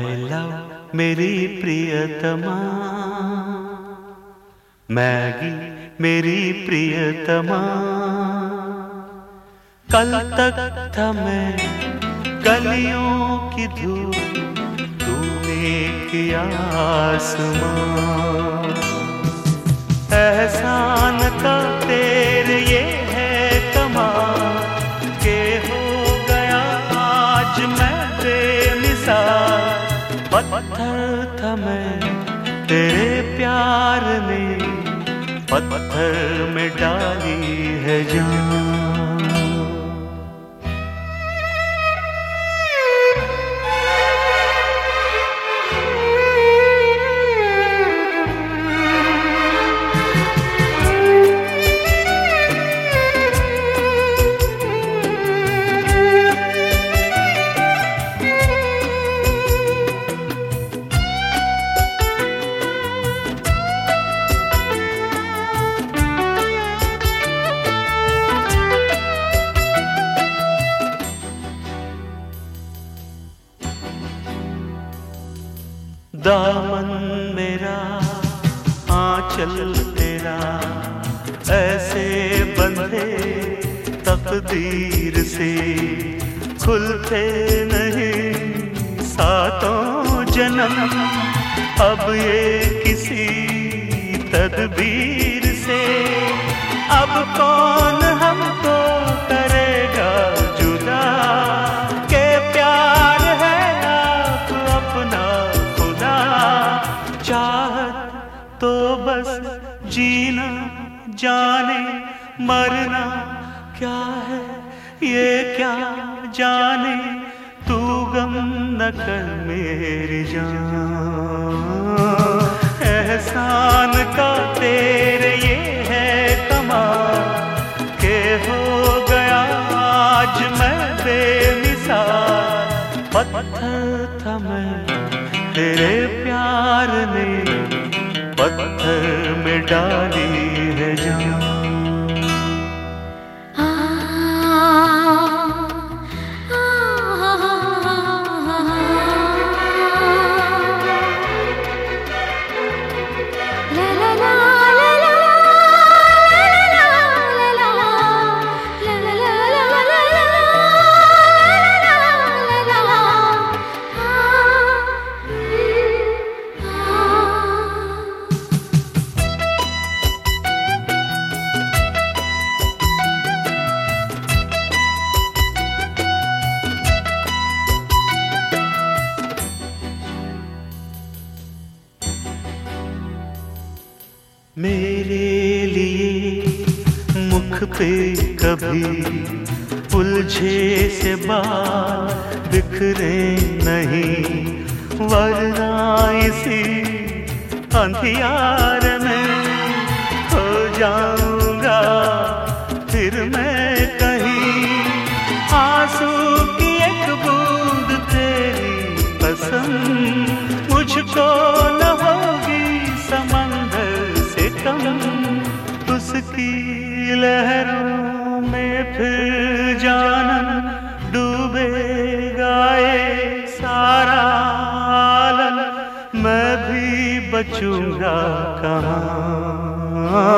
My love मेरी प्रियतमा, Maggi मेरी प्रियतमा। कल तक था मैं गलियों की धूप, तूने किया आसमां। एहसान का तेरे ये है कमाल के हो गया आज मैं बेमिसाल। पत्थर था मैं तेरे प्यार ने, पत्थर में डाली है जान। दामन मेरा आंचल तेरा, ऐसे बंधे तकदीर से खुलते नहीं सातों जन्म। अब ये किसी तदबीर से, अब कौन हमको करेगा जुदा। के प्यार है आप अपना चाहत तो बस जीना जाने, मरना क्या है ये क्या जाने। तू गम न कर मेरी जान, एहसान का तेरे ये है कमाल के हो गया आज मैं बेमिसाल। पत्थर था मैं तेरे प्यार ने, पत्थर में डाली है जान। मेरे लिए मुख पे कभी उलझे से बाल बिखरे नहीं, वरना इसी अंधियार में हो जाऊंगा फिर मैं कहीं। आंसू की एक बूंद तेरी पसंद मुझको न होगी समंदर कम, उसकी लहरों में फिर जानन डूबेगा ये सारा आलम। मैं भी बचूंगा कहाँ,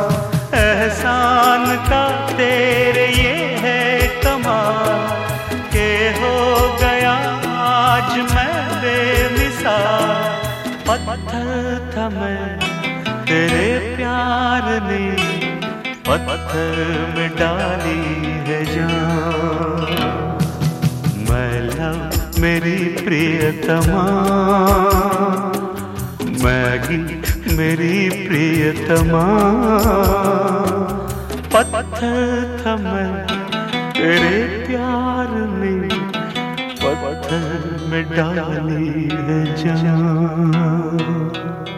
एहसान का तेरे ये है कमाल के हो गया आज मैं बेमिसाल। पत्थर था मैं तेरे प्यार ने, पत्थर में डाली है जान। मैं लव मेरी प्रियतमा, मैगी मेरी प्रियतमा। पत्थर था मैं तेरे प्यार ने, पत्थर में डाली है जान।